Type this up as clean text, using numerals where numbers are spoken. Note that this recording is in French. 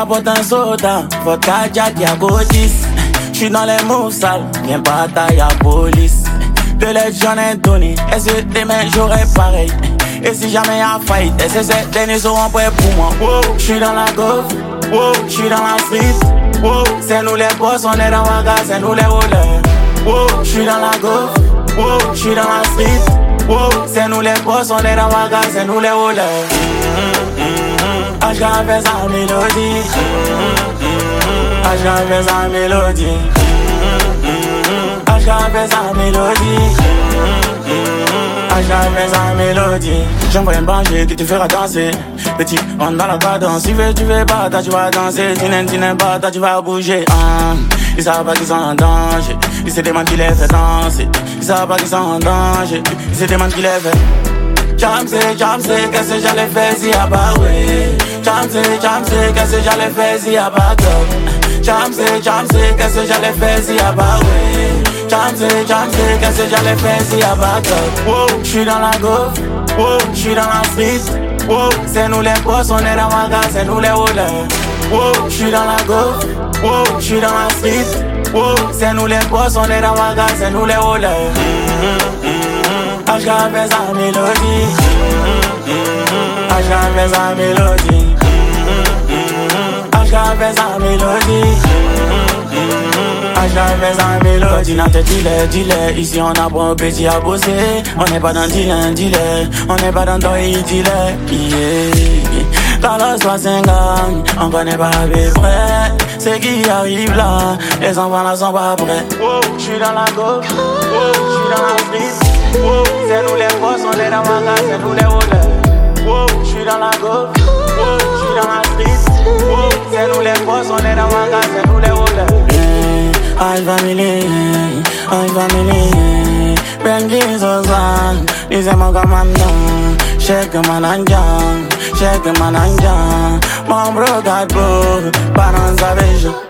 J'apporte un soda, vodka, Jack, y'a Godis. J'suis dans les mots sales, viens pas tailler à police. De l'aide j'en ai donné, est-ce que demain j'aurai pareil? Et si jamais y'a faillite, est-ce que ces derniers seront prêts pour moi? Wow, j'suis dans la golf, wow, j'suis dans la street. Wow, c'est nous les boss, on est dans la gare, c'est nous les rollers. Wow, j'suis dans la golf, wow, j'suis dans la street. Wow, c'est nous les boss, on est dans la gare, c'est nous les rollers. Ah, j'avais sa mélodie. Ah, j'avais sa mélodie. Ah, j'avais sa mélodie. Ah, j'avais sa mélodie. J'aimerais une brancher qui te fera danser. Petit, on dans la cadence. Si tu veux pas, tu vas danser. Tu n'aimes pas, tu vas bouger. Ils savent pas qu'ils sont en danger. Ils se demandent qui les fait danser. Ils savent pas qu'ils sont en danger. Ils se demandent qui les fait. Jamsé, qu'est-ce que j'allais faire si y'a pas ouais. Jamsé, qu'est-ce que j'allais faire si y'a pas top. Jamsé, qu'est-ce que j'allais faire si y'a pas ouais. Jamsé, qu'est-ce que j'allais faire si y'a pas top. Wow, j'suis dans la golf, wow, j'suis dans la street. Wow, c'est nous les boss, on est dans la gare, c'est nous les rollers. Wow, j'suis dans la golf, wow, j'suis dans la street. Wow, c'est nous les boss, on est dans la gare, c'est nous les rollers. Ah, j'avais sa mélodie. Ah, j'avais sa mélodie. Ah, j'avais sa mélodie. Ah, j'avais sa mélodie. Ordinateur dealer, ici on apprend au petit à bosser. On n'est pas dans dealer, on n'est pas dans dealer, yeah. Carlos Wasengang, on connaît pas à peu près. C'est qui arrive là, les enfants là sont pas prêts. Wow, j'suis dans la go, wow, j'suis dans la street. Wow, c'est nous les boss, on est dans ma gare, c'est nous les rollers. Wow, j'suis dans la go, wow, j'suis dans la street. Wow, c'est nous les boss, on est dans ma gare, c'est nous les rollers. Ay family, Benji Zozan, dice mon commandant. Shake man and jam, mon bro got bro, pas dans sa vision.